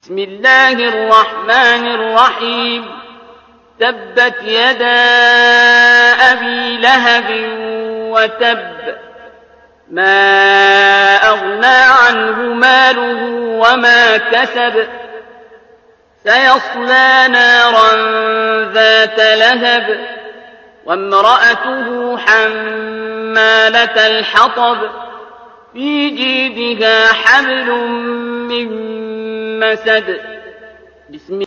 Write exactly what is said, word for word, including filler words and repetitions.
بسم الله الرحمن الرحيم تبت يدا أبي لهب وتب ما أغنى عنه ماله وما كسب سيصلى نارا ذات لهب وامرأته حمالة الحطب في جيدها حبل من مسد بسم